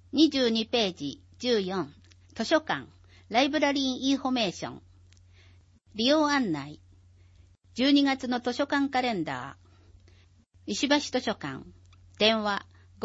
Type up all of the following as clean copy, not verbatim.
22ページ14、図書館、ライブラリーインフォメーション。利用案内。12月の図書館カレンダー。石橋図書館。電話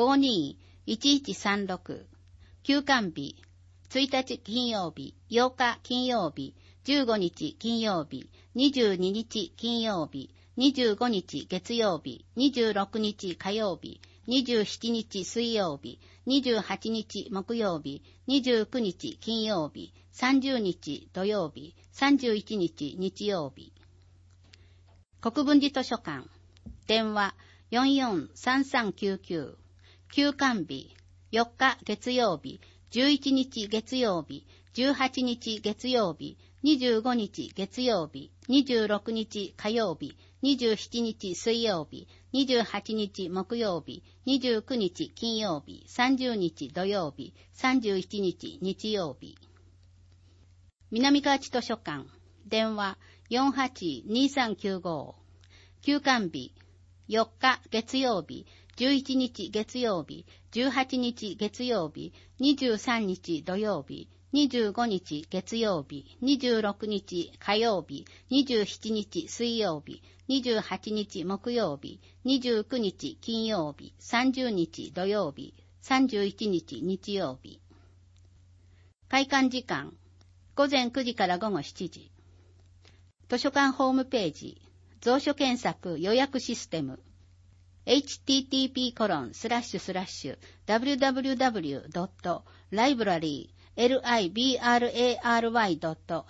52-1136。休館日。1日金曜日、8日金曜日、15日金曜日、22日金曜日、25日月曜日、26日火曜日、27日水曜日、28日木曜日、29日金曜日、30日土曜日、31日日曜日。国分寺図書館。電話 44-3399。休館日。4日月曜日、11日月曜日、18日月曜日、25日月曜日、26日火曜日、27日水曜日、28日木曜日、29日金曜日、30日土曜日、31日日曜日。南河内図書館。電話 48-2395。休館日。4日月曜日、11日月曜日、18日月曜日、23日土曜日、25日月曜日、26日火曜日、27日水曜日、28日木曜日、29日金曜日、30日土曜日、31日日曜日。開館時間。午前9時から午後7時。図書館ホームページ。蔵書検索予約システム。http://www.library.shimotsuke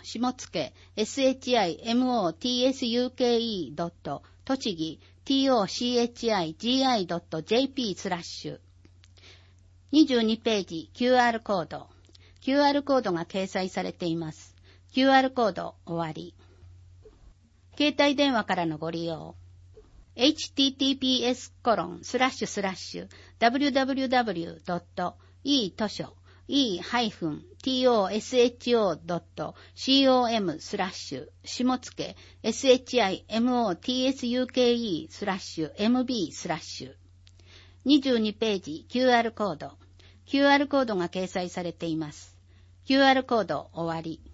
tochigi.jp/。22ページ QR コード。QR コードが掲載されています。QR コード終わり。携帯電話からのご利用。www.e-tosho.com/shimotsuke shimotsuke/mb/。22ページ QR コード。QR コードが掲載されています。QR コード終わり。